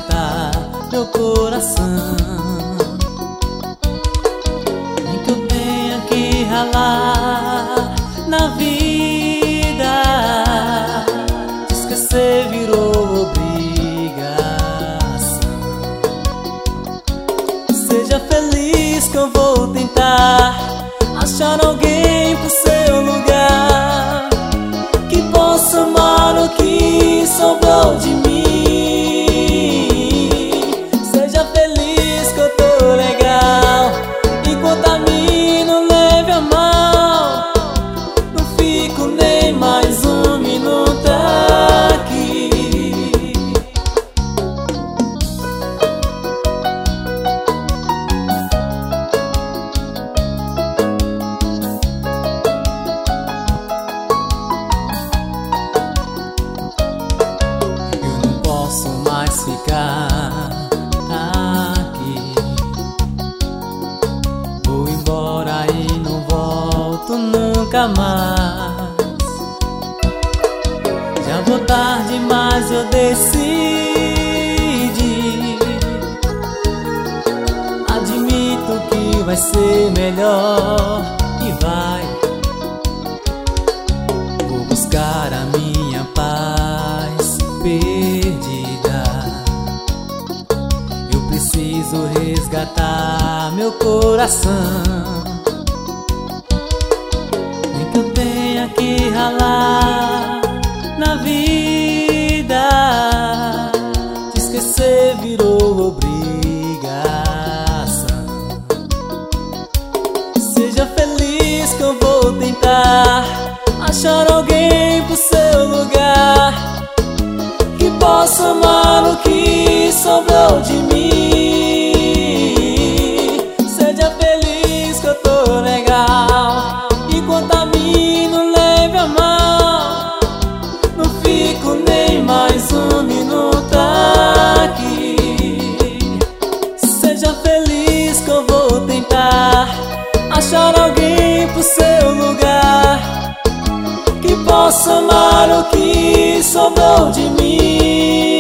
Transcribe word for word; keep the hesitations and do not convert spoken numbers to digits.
resgatar meu coração. Nem que eu tenha que ralar na vida, te esquecer virou obrigação. Seja feliz que eu vou tentar achar alguém pro seu lugar, que possa amar o que sobrou de mim. Seja feliz que eu tô legal, enquanto a mim não leve a mal. Não fico nem mais um minuto aqui. Posso mais ficar aqui. Vou embora e não volto nunca mais. Já vou tarde, mas eu decidi. Admito que vai ser melhor e vai. Vou buscar a minha paz perdida. Eu preciso resgatar meu coração. Nem que eu tenha que ralar na vida, te esquecer virou obrigação. Seja feliz que eu vou tentar achar alguém pro seu lugar, que possa amar o que sobrou de mim. Seja feliz que eu tô legal, enquanto a mim não leve a mal. Não fico nem mais um minuto aqui. Seja feliz que eu vou tentar achar alguém pro seu lugar, que possa amar o que sobrou de mim.